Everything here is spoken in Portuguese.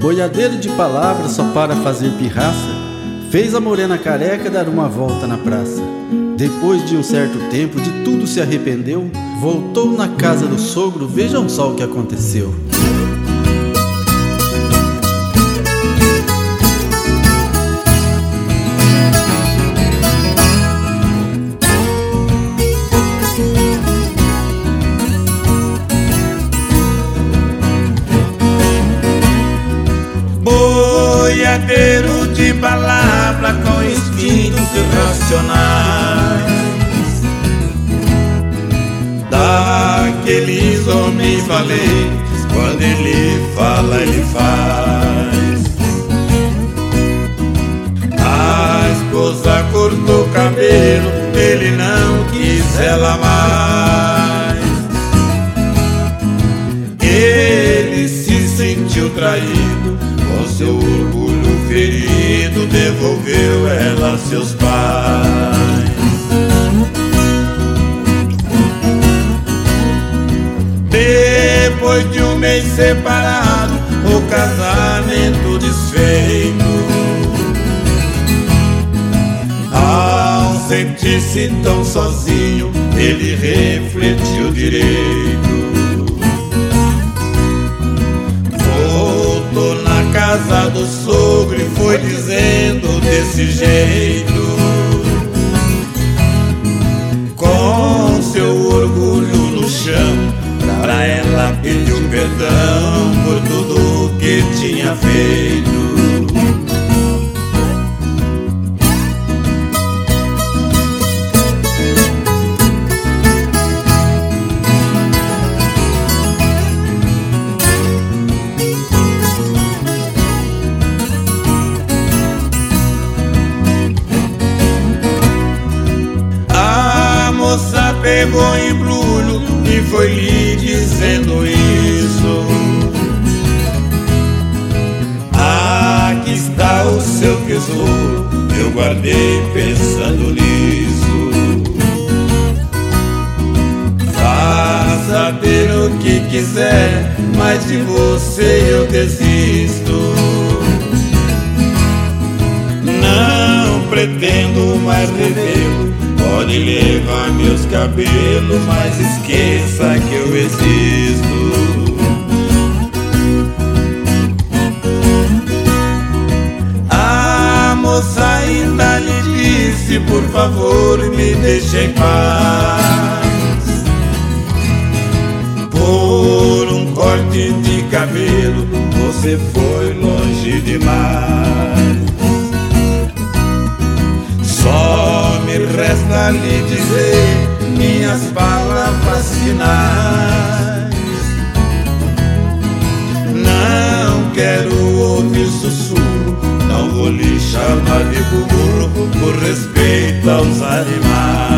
Boiadeiro de palavras só para fazer pirraça, fez a morena careca dar uma volta na praça. Depois de um certo tempo, de tudo se arrependeu, voltou na casa do sogro, vejam só o que aconteceu. Boiadeiro de palavra com instintos irracionais, daqueles homens valentes, quando ele fala, ele faz. A esposa cortou o cabelo, ele não quis ela mais. Ele se sentiu traído, com seu orgulho ferido, devolveu ela a seus pais. Depois de um mês separado, o casamento desfeito, ao sentir-se tão sozinho, ele refletiu direito. Voltou na casa do sogro e foi dizendo desse jeito, com seu orgulho no chão, pra ela pediu perdão por tudo que tinha feito. A moça pegou embrulho e foi lhe dizendo isso: aqui está o seu tesouro, eu guardei pensando nisso. Faça ter o que quiser, mas de você eu desisto. Não pretendo mais revê-lo, pode levar meus cabelos, mas esqueça que eu existo. A moça ainda lhe disse: por favor, me deixe em paz. Por um corte de cabelo, você foi longe demais. Só me resta lhe dizer minhas palavras finais. Não quero ouvir sussurro, não vou lhe chamar de burro, por respeito aos animais.